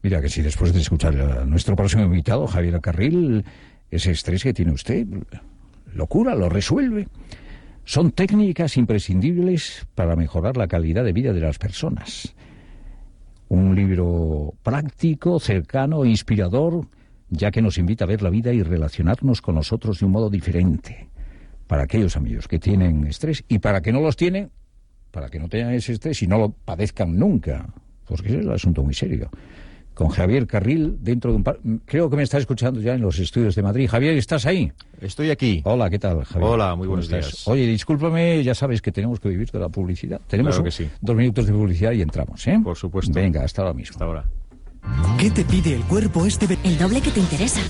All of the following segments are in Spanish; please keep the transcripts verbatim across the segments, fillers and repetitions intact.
Mira que si después de escuchar a nuestro próximo invitado, Javier Carril, ese estrés que tiene usted, lo cura, lo resuelve. Son técnicas imprescindibles para mejorar la calidad de vida de las personas. Un libro práctico, cercano e inspirador, ya que nos invita a ver la vida y relacionarnos con nosotros de un modo diferente. Para aquellos amigos que tienen estrés y para que no los tienen, para que no tengan ese estrés y no lo padezcan nunca, porque ese es el asunto muy serio. Con Javier Carril, dentro de un par... Creo que me está escuchando ya en los estudios de Madrid. Javier, ¿estás ahí? Estoy aquí. Hola, ¿qué tal, Javier? Hola, muy buenos días. Oye, discúlpame, ya sabes que tenemos que vivir de la publicidad. Tenemos claro que un, sí. dos minutos de publicidad y entramos, ¿eh? Por supuesto. Venga, hasta ahora mismo. Hasta ahora. ¿Qué te pide el cuerpo este verano? El doble que te interesa.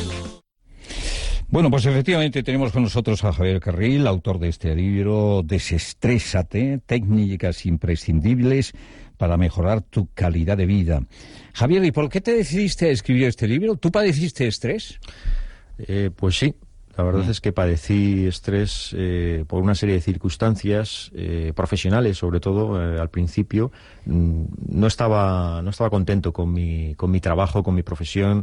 Bueno, pues efectivamente tenemos con nosotros a Javier Carril, autor de este libro Desestrésate, técnicas imprescindibles para mejorar tu calidad de vida. Javier, ¿y por qué te decidiste a escribir este libro? ¿Tú padeciste estrés? Eh, pues sí, la verdad mm. es que padecí estrés eh, por una serie de circunstancias eh, profesionales, sobre todo eh, al principio. Mm, no estaba no estaba contento con mi con mi trabajo, con mi profesión.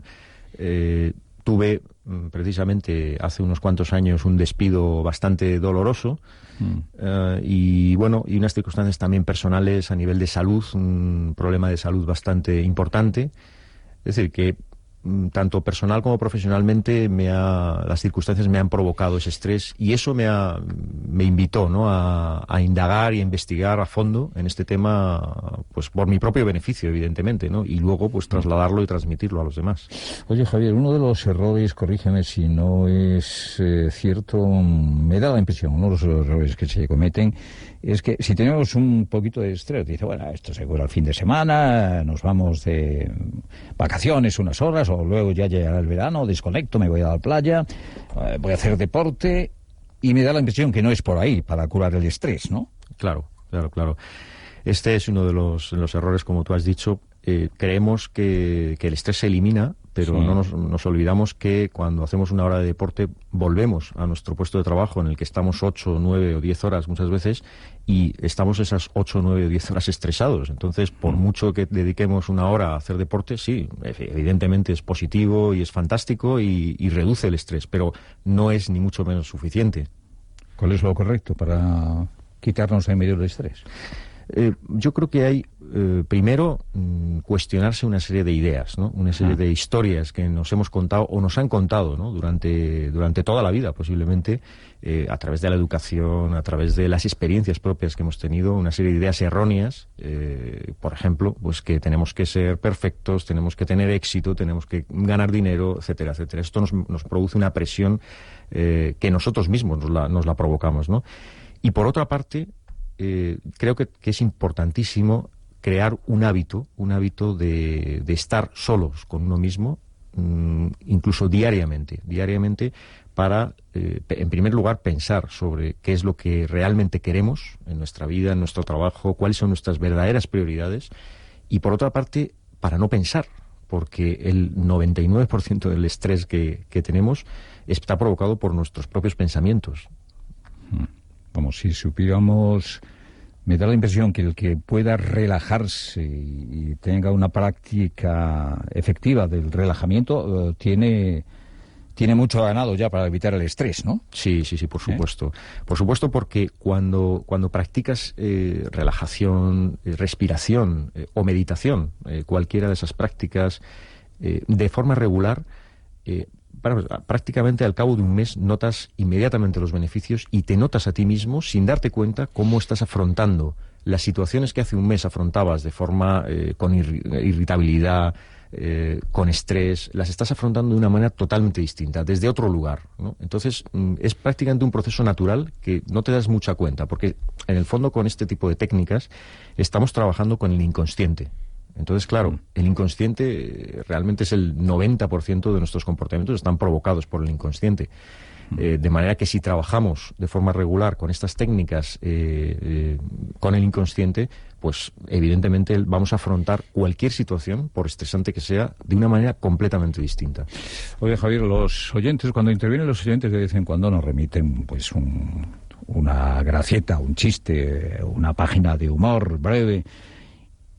Eh, tuve mm, precisamente hace unos cuantos años un despido bastante doloroso. Mm. Uh, y bueno, y unas circunstancias también personales a nivel de salud, un problema de salud bastante importante. Es decir, que mm, tanto personal como profesionalmente me ha, las circunstancias me han provocado ese estrés y eso me, ha, me invitó, ¿no?, a, a indagar y a investigar a fondo en este tema, pues por mi propio beneficio, evidentemente, ¿no? Y luego pues trasladarlo y transmitirlo a los demás. Oye, Javier, uno de los errores, corrígeme si no es eh, cierto, me da la impresión, uno de los errores que se cometen es que si tenemos un poquito de estrés, dice, bueno, esto se cura el fin de semana, nos vamos de vacaciones unas horas, o luego ya llegará el verano, desconecto, me voy a la playa, eh, voy a hacer deporte, y me da la impresión que no es por ahí para curar el estrés, ¿no? Claro, claro, claro. Este es uno de los, los errores, como tú has dicho. Eh, creemos que, que el estrés se elimina, pero sí. no nos, nos olvidamos que cuando hacemos una hora de deporte volvemos a nuestro puesto de trabajo en el que estamos ocho, nueve o diez horas muchas veces y estamos esas ocho, nueve o diez horas estresados. Entonces, por mucho que dediquemos una hora a hacer deporte, sí, evidentemente es positivo y es fantástico y, y reduce el estrés, pero no es ni mucho menos suficiente. ¿Cuál es lo correcto para quitarnos en medio del estrés? Eh, yo creo que hay, eh, primero, mm, cuestionarse una serie de ideas, ¿no? Una serie ah. de historias que nos hemos contado o nos han contado, ¿no?, durante, durante toda la vida, posiblemente, eh, a través de la educación, a través de las experiencias propias que hemos tenido, una serie de ideas erróneas, eh, por ejemplo, pues que tenemos que ser perfectos, tenemos que tener éxito, tenemos que ganar dinero, etcétera, etcétera. Esto nos, nos produce una presión eh, que nosotros mismos nos la, nos la provocamos, ¿no? Y por otra parte, Eh, creo que, que es importantísimo crear un hábito, un hábito de, de estar solos con uno mismo, mmm, incluso diariamente, diariamente para, eh, en primer lugar, pensar sobre qué es lo que realmente queremos en nuestra vida, en nuestro trabajo, cuáles son nuestras verdaderas prioridades, y por otra parte, para no pensar, porque el noventa y nueve por ciento del estrés que, que tenemos está provocado por nuestros propios pensamientos. Hmm. Vamos, si supiéramos, me da la impresión que el que pueda relajarse y tenga una práctica efectiva del relajamiento uh, tiene, tiene mucho ganado ya para evitar el estrés, ¿no? Sí, sí, sí, por supuesto. ¿Eh? Por supuesto, porque cuando, cuando practicas eh, relajación, eh, respiración eh, o meditación, eh, cualquiera de esas prácticas, eh, de forma regular, eh, Bueno, prácticamente al cabo de un mes notas inmediatamente los beneficios y te notas a ti mismo sin darte cuenta cómo estás afrontando las situaciones que hace un mes afrontabas de forma eh, con ir irritabilidad, eh, con estrés, las estás afrontando de una manera totalmente distinta, desde otro lugar, ¿no? Entonces mm, es prácticamente un proceso natural que no te das mucha cuenta, porque en el fondo con este tipo de técnicas estamos trabajando con el inconsciente. Entonces, claro, el inconsciente realmente es el noventa por ciento de nuestros comportamientos están provocados por el inconsciente. Eh, de manera que si trabajamos de forma regular con estas técnicas, eh, eh, con el inconsciente, pues evidentemente vamos a afrontar cualquier situación, por estresante que sea, de una manera completamente distinta. Oye, Javier, los oyentes, cuando intervienen los oyentes de vez en cuando nos remiten pues un, una gracieta, un chiste, una página de humor breve.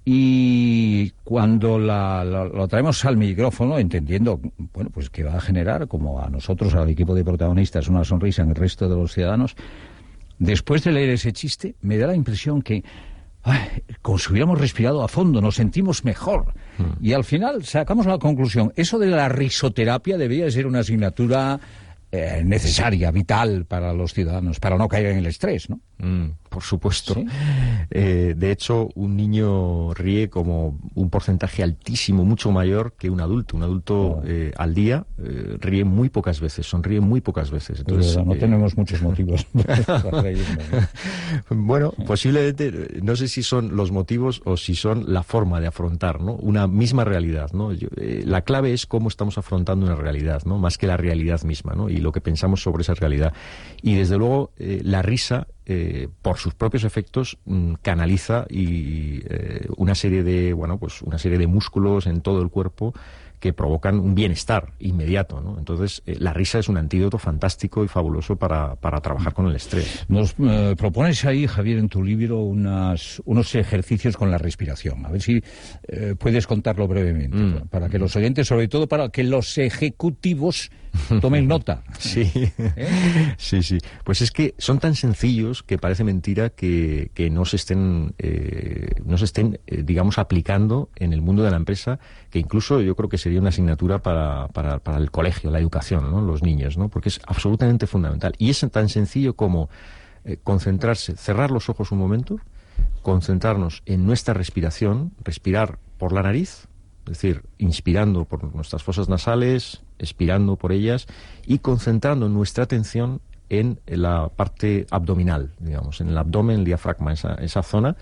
Y cuando la, la, lo traemos al micrófono, entendiendo, bueno, pues que va a generar, como a nosotros, al equipo de protagonistas, una sonrisa en el resto de los ciudadanos, después de leer ese chiste, me da la impresión que, ay, como si hubiéramos respirado a fondo, nos sentimos mejor. Mm. Y al final sacamos la conclusión, eso de la risoterapia debía ser una asignatura eh, necesaria, vital para los ciudadanos, para no caer en el estrés, ¿no? Mm, por supuesto. ¿Sí? Eh, de hecho, un niño ríe como un porcentaje altísimo, mucho mayor que un adulto. Un adulto oh. eh, al día eh, ríe muy pocas veces, sonríe muy pocas veces. Entonces, no eh... tenemos muchos motivos para reírnos, ¿no? Bueno, posiblemente, no sé si son los motivos o si son la forma de afrontar, ¿no?, una misma realidad, ¿no? Yo, eh, la clave es cómo estamos afrontando una realidad, ¿no?, más que la realidad misma, ¿no?, y lo que pensamos sobre esa realidad. Y desde luego, eh, la risa, Eh, por sus propios efectos, mmm, canaliza y eh, una serie de bueno pues una serie de músculos en todo el cuerpo que provocan un bienestar inmediato, ¿no? Entonces, eh, la risa es un antídoto fantástico y fabuloso para, para trabajar con el estrés. Nos eh, propones ahí, Javier, en tu libro unas, unos ejercicios con la respiración. A ver si eh, puedes contarlo brevemente, mm. para que los oyentes, sobre todo para que los ejecutivos tomen nota. Sí, ¿Eh? sí, sí. Pues es que son tan sencillos que parece mentira que, que no se estén, eh, no se estén eh, digamos, aplicando en el mundo de la empresa, que incluso yo creo que sería una asignatura para, para, para el colegio, la educación, ¿no?, los niños, ¿no?, porque es absolutamente fundamental. Y es tan sencillo como eh, concentrarse, cerrar los ojos un momento, concentrarnos en nuestra respiración, respirar por la nariz, es decir, inspirando por nuestras fosas nasales, expirando por ellas y concentrando nuestra atención en la parte abdominal, digamos, en el abdomen, el diafragma, esa, esa zona,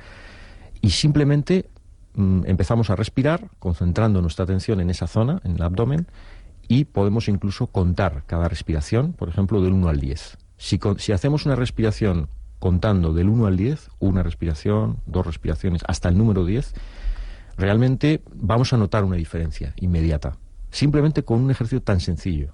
y simplemente mm, empezamos a respirar, concentrando nuestra atención en esa zona, en el abdomen, y podemos incluso contar cada respiración, por ejemplo, del uno al diez. Si, si hacemos una respiración contando del uno al diez, una respiración, dos respiraciones, hasta el número diez, realmente vamos a notar una diferencia inmediata, simplemente con un ejercicio tan sencillo.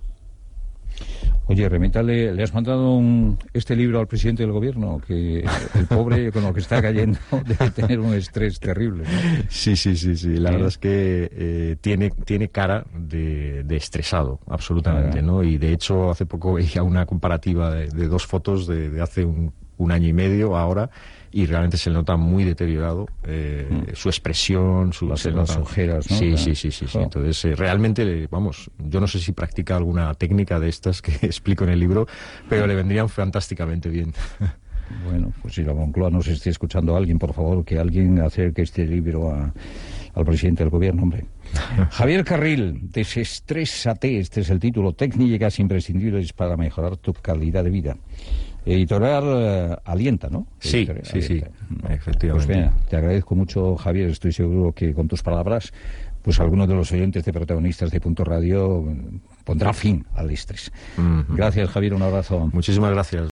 Oye, Remita, ¿le, le has mandado un, este libro al presidente del gobierno? Que el pobre, con lo que está cayendo, debe tener un estrés terrible, ¿no? Sí, sí, sí, sí. La ¿Eh? verdad es que eh, tiene, tiene cara de, de estresado, absolutamente, ¿no? Y de hecho, hace poco veía una comparativa de, de dos fotos de, de hace un, un año y medio ahora, y realmente se le nota muy deteriorado eh, mm. su expresión, su, las, se las nota... ojeras, ¿no? Sí, sí, sí, sí, sí. Oh. Entonces, eh, realmente, vamos, yo no sé si practica alguna técnica de estas que explico en el libro, pero le vendrían fantásticamente bien. Bueno, pues si la Moncloa nos esté escuchando alguien, por favor, que alguien acerque este libro a, al presidente del gobierno, hombre. Javier Carril, Desestrésate, este es el título, técnicas imprescindibles para mejorar tu calidad de vida. Editorial uh, Alienta, ¿no? Sí, Editorial, sí, Alienta. sí, efectivamente. Pues bien, te agradezco mucho, Javier, estoy seguro que con tus palabras, pues algunos de los oyentes de protagonistas de Punto Radio pondrá fin al estrés. Uh-huh. Gracias, Javier, un abrazo. Muchísimas gracias.